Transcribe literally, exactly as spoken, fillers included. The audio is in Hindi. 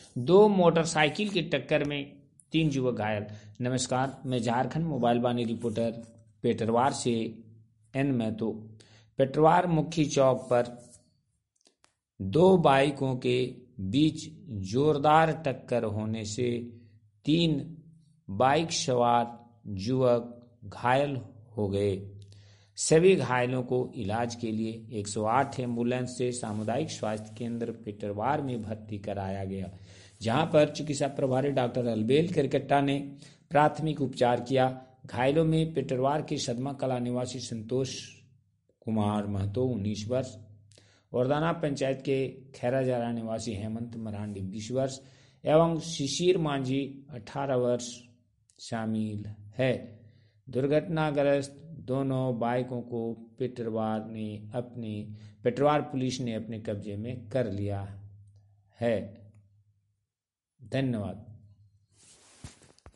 दो मोटरसाइकिल की टक्कर में तीन युवक घायल। नमस्कार, मैं झारखंड मोबाइल वाणी रिपोर्टर पेटरवार से एन महतो। पेटरवार मुख्य चौक पर दो बाइकों के बीच जोरदार टक्कर होने से तीन बाइक सवार युवक घायल हो गए। सभी घायलों को इलाज के लिए एक सौ आठ एम्बुलेंस से सामुदायिक स्वास्थ्य केंद्र पेटरवार में भर्ती कराया गया, जहां पर चिकित्सा प्रभारी डॉक्टर अलबेल करकट्टा ने प्राथमिक उपचार किया। घायलों में पेटरवार के सदमा कला निवासी संतोष कुमार महतो उन्नीस वर्ष, वरदाना पंचायत के खैराजारा निवासी हेमंत मरांडी बीस वर्ष एवं शिशिर मांझी अठारह वर्ष शामिल है। दुर्घटनाग्रस्त दोनों बाइकों को पेटरवार ने अपने पेटरवार पुलिस ने अपने कब्जे में कर लिया है। धन्यवाद।